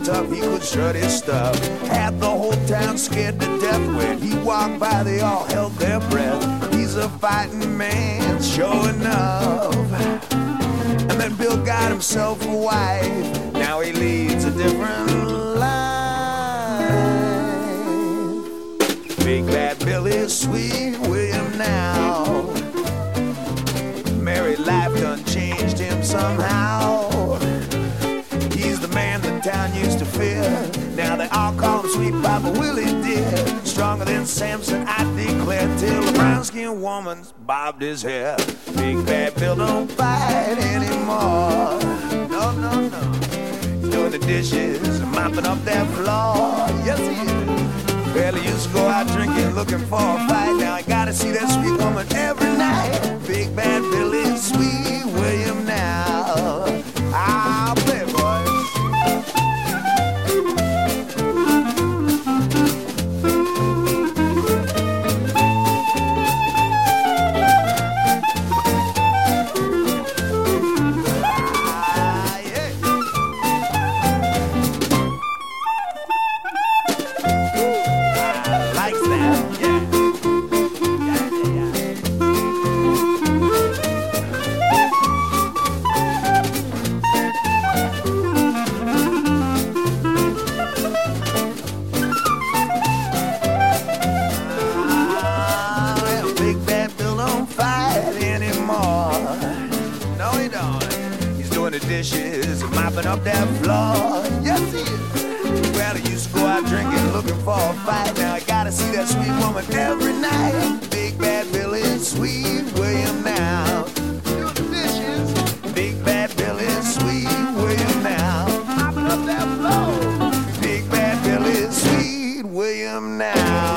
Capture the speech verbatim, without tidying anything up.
strong, tough, he could shut his stuff. Had the whole town scared to death. When he walked by, they all held their breath. He's a fighting man, sure enough. And then Bill got himself a wife. Now he leads a different life. Big bad Bill is Sweet William now. Married life done changed him somehow. He's the man the town used to fear. Now they all call him Sweet Papa Willie dear. Stronger than Samson, I declare, till the brown-skinned woman's bobbed his hair. Big bad Bill don't fight anymore. No, no, no. He's doing the dishes and mopping up that floor. Yes, he is. Barely used to go out drinking, looking for a fight. Now I gotta see that sweet woman every night. Big bad Bill is Sweet William now. I'll play, boys. Dishes, mopping up that floor. Yes, he is. Well, he used to go out drinking, looking for a fight. Now I gotta see that sweet woman every night. Big bad Bill is Sweet William now. Doing the dishes. Big bad Bill is Sweet William now. Mopping up that floor. Big bad Bill is Sweet William now.